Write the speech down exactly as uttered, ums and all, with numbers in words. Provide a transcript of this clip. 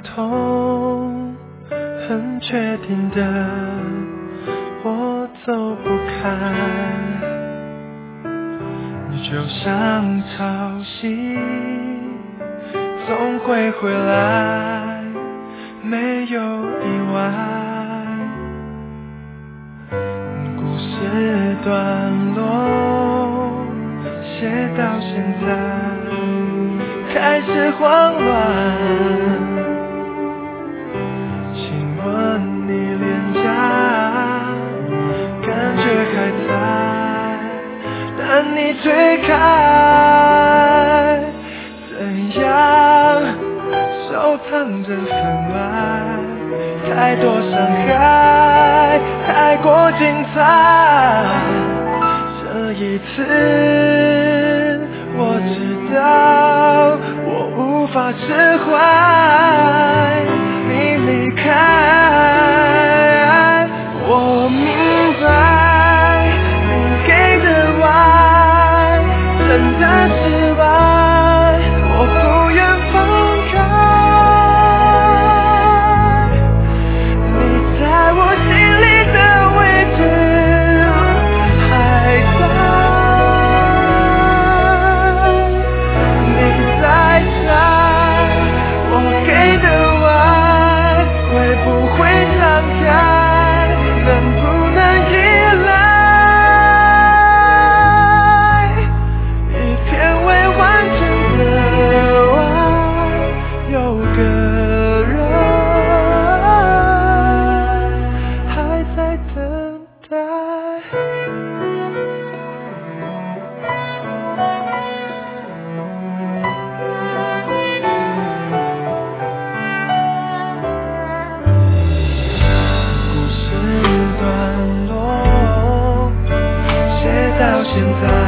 痛，很确定的我走不开。你就像潮汐，总会回来，没有意外。故事段落写到现在开始慌乱，亲吻你脸颊，感觉还在，但你推开，怎样收藏着份爱，太多伤害，太过精彩。这一次我知道我无法释怀，你离开，我明白你给的爱真的失败，我不愿放开，你在我心里的位置还在，你在猜我给的爱会不会敞开，能不能依赖一片未完成的爱，有个人还在等待。故事段落写到现在